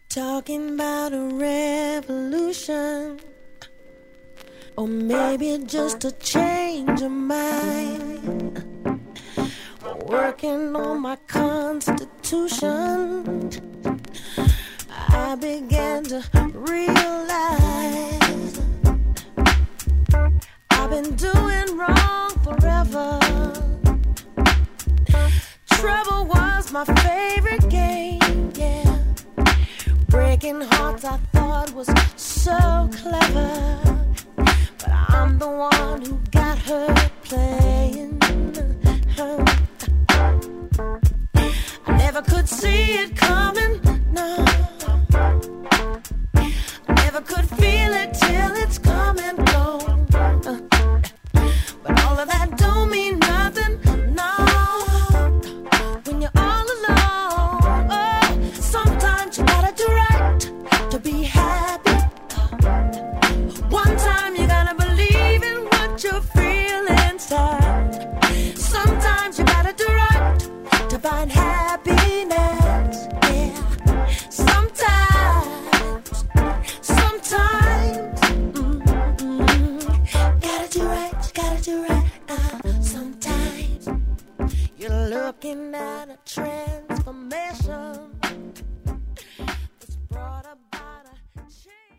Talking about a revolution, or maybe just a change of mind. Working on my constitution, I began to realize I've been doing wrong forever. Trouble was my favorite game, yeah. Breaking hearts I thought was so clever, but I'm the one who got her playing. I never could see it coming, no. I never could feel it till it's come and gone. But all of that don't mean nothing, no. When you're all alone, oh, sometimes you gotta do right to be happy. One time you gotta believe in what you feel inside. Sometimes you gotta do right to find happiness, yeah. Sometimes, gotta do right, sometimes you're looking at a transformation.